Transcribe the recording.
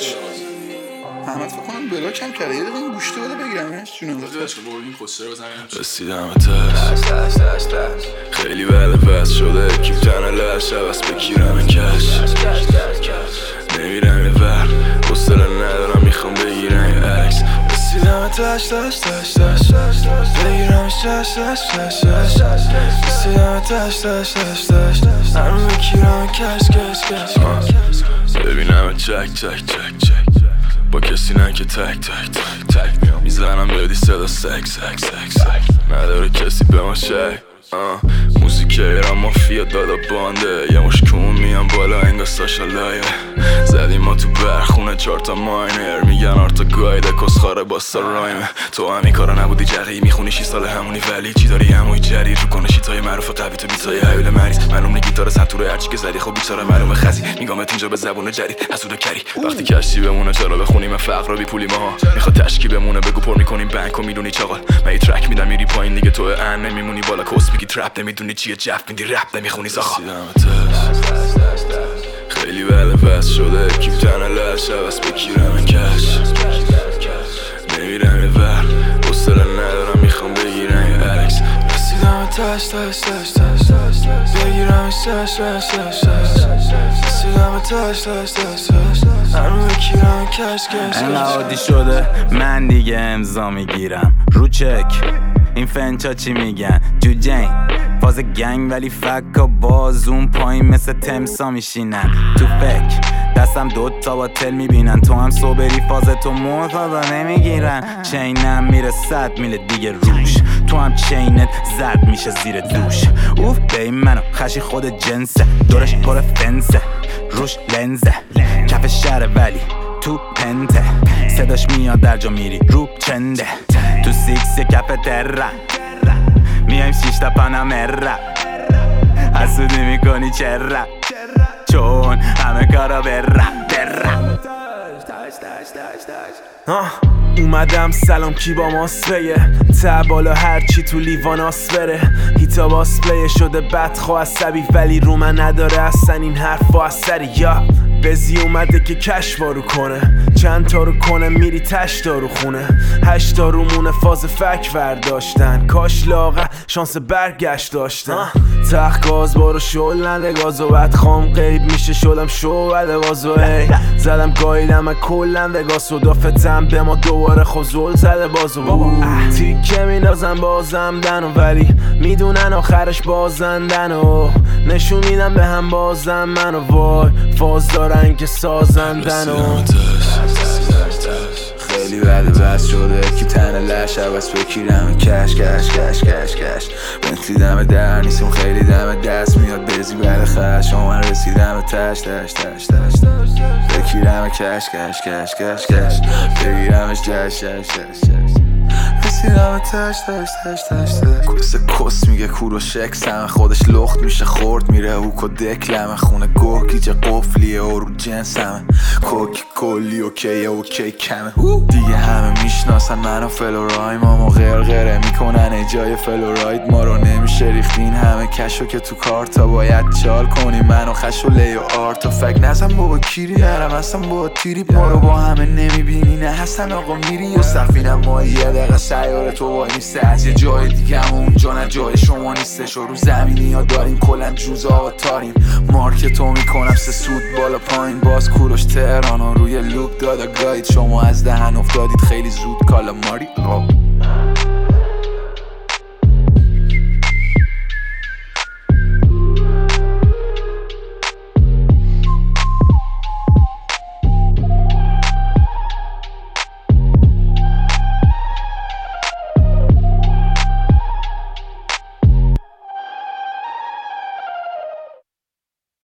کش احمد فکر کنم بلاک هم کرده. یه دقیقه این گوشته بده بگیرمش جونم. رسیدم تست خیلی بعد بس شده کیف تنه لش عوض بگیرم کش نمیرم یه ور حوصله ندارم میخوام بگیرم یه عکس. رسیدم تش بگیرم شش رسیدم تش همه بگیرم کش ببینم چک با کسی نه که تک میام میزنم بدی صدا سک نداره کسی به ما شک. موزیک ایران مافیا دادا بانده یه مشکون میان بالا انگا ساشا لایه زدیم ما تو برخونه 4 تا ماینر میگن آرتا گایده کسخاره باستا راینه. تو همین کارا نبودی جقی میخونی 6 سال همونی ولی چی داری هموی جری رو کنه شیتای معروف قوی تو بیتای حیول مریض معلوم نی گیتار سنتوره هرچی که زدی خب بیچاره معلومه خزی میگامت اینجا به زبون جدید حسود کری وقتی کشتی بمونه چرا بخونیم فقر رو بی پولی ماها میخواد تشکی بمونه بگو پر میکنیم بانک و میدونی چاقال من ترک میدم میری پایین دیگه تو ان نمیمونی بالا کوس میگی ترپ نمیدونی چیه جف میدی رپ نمیخونی ساخا. خیلی بعد بس شده کیف تنه لش عوض بگیرم کش نمیرم یه ور حوصله ندارم میخوام بگیرم یه عکس. رسیدم تش بگیرم شش رسیدم تش همه بگیرم کش انقدر عادی شده من دیگه امضا میگیرم رو چک این فنچا چی میگن جو جین فاز گنگ ولی فکا باز اون پایین مثل تمسا میشینن تو فکر دستم 2 تا باتل میبینن تو هم صبری فاز تو معتادا نمیگیرن چینم میره 100 میل دیگه روش تو هم چینت زرد میشه زیر دوش اوف بی منو خشی خود جنسه دورش پر فنسه روش لنزه کف شهر ولی تو پنته صداش میاد در جا میری رو چنده تو سیکس کف تره میایم 6 تا پانامرا حسودی میکنی چرا چون همه کارا برم اومدم سلام کی با ماسپیه تا بالا هرچی تو لیوان آسپره هیتا باسپلیه شده بدخواه عصبی ولی رو من نداره اصلا این حرفا اثری یا بزی اومده که کش وارو کنه چند تا رو کنه میری 8 تا رو خونه 8 تا رو مونه فاز فک ورداشتن کاش لاغه شانس برگشت داشتن تخت گاز بارو شل نده گازو بد خام قیب میشه شدم شو بده بازو ای زدم گایدم من کلن وگاس و دافتم به ما دوباره خوزول زده بازو تیکه میندازم بازم دنو ولی میدونن آخرش بازندن و نشون میدم به هم بازم منو وای فاز دارن که سازندن و خیلی بعد بس شده که تنه لش عوض بگیرم کش بنتلی دم در نیستم خیلی دم دست میاد بزی بعد خش من رسیدم تش بگیرم کش بگیرمش جش رسیدم تش کس کس میگه کورو شکسم خودش لخت میشه خورد میره هوک و دکلمه خونه گوه گیجه قفلیه و رو جنسمه کوک کلی اوکی کمه دیگه همه میشناسن منو فلورایم ما غرغره میکنن ایجای فلوراید ما رو نمیشه ریختین همه کشو که تو کارتا باید چال کنی منو خش و لی و آرت و فک نزم بابا کیری هرم هستم با تیری ما رو با همه نمیبینی نه هستن آقا میری و سفینم ما یه دقیقه سیاره تو وای نیسته از یه جای دیگه هم اونجا نه جای شما نیستش و رو زمینی ها داریم کلن جوزا و تاریم مارکتو میکنم 3 سود بالا پایین باز کوروش تهران و روی لوب دادا گاید شما از دهن افتادید خیلی زود کالا ماری